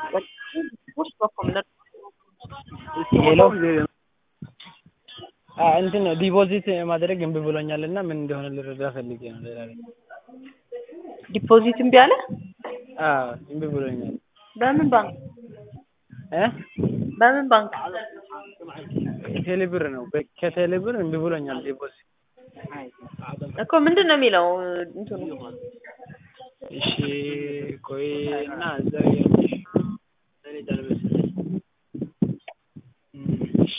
ውስጥ በኩል ሄሎ እንትን ዲፖዚት ማድረግ እምቢ ብሎኛልና ምን እንደሆነ ልረዳ ፈልጌ ነው። ሌላ ዲፖዚት እምቢ አለ። እምቢ ብሎኛል። በምን ባንክ በምን ባንክ? ቴሌብር ነው። ከቴሌብር እምቢ ብሎኛል ዲፖዚት እኮ ምንድን ነው የሚለው እንትኑ? እሺ ቆይ እና እዛ ያለሽ እኔ ዳልበስ እሺ